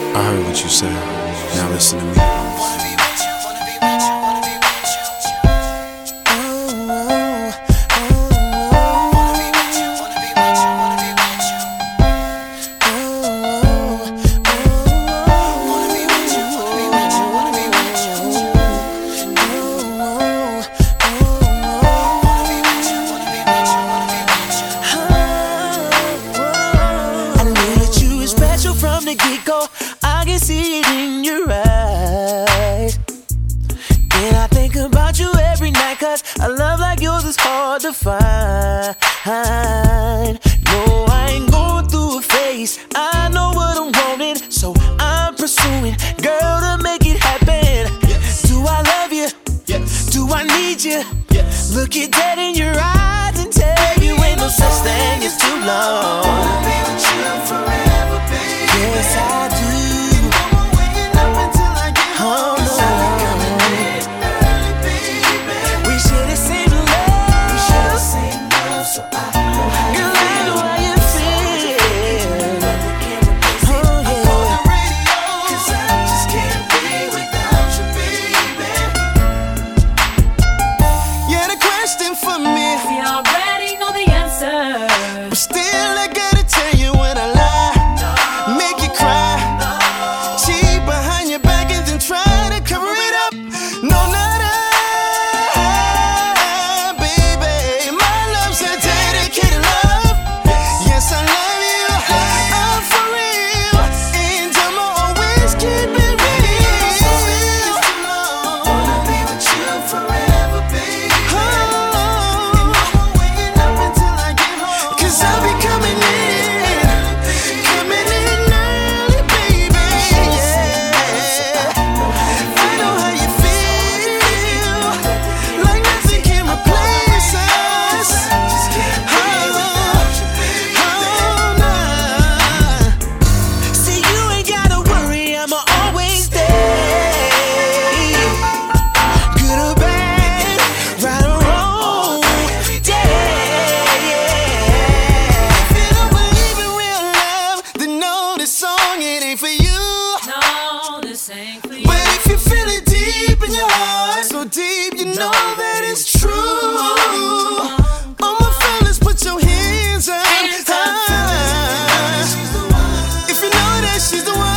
I heard what you said. Now listen to me. From the get-go, I can see it in your eyes. And I think about you every night, cause a love like yours is hard to find. No, I ain't going through a phase. I know what I'm wanting, so I'm pursuing, girl, to make it happen. Yes. Do I love you? Yes. Do I need you? Yes. Look it dead in your eyes and tell you ain't no such thing as too long. I wanna be with you forever, baby. Yes, I do. I'm waking up until I get home. We should have seen love. We should have seen love, so I know how you feel. I know how you feel. Oh, yeah. On the radio, cause I just can't be without you, baby. Yeah, the question for me, we already know the answer, but still I gotta tell you when I lie. Make you cry, cheat behind your back and then try to cover it up. No, not I, baby. My love's a dedicated love. Yes, I love you, I'm for real, and I'ma always keep it real. Wanna be with you forever, baby. And I'm waking up until I get home, cause I'll be coming in. Deep, you know that it's true. All my fellas, put your hands up. If you know that she's the one.